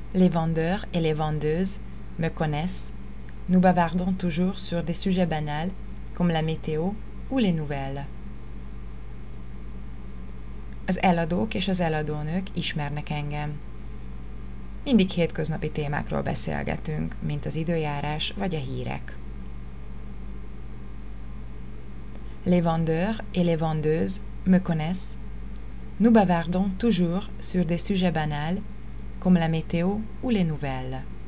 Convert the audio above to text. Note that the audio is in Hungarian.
Les vendeurs et les vendeuses me connaissent. Nous bavardons toujours sur des sujets banals comme la météo ou les nouvelles. Az eladók és az eladónők ismernek engem. Mindig hétköznapi témákról beszélgetünk, mint az időjárás vagy a hírek. Les vendeurs et les vendeuses me connaissent. Nous bavardons toujours sur des sujets banals comme la météo ou les nouvelles.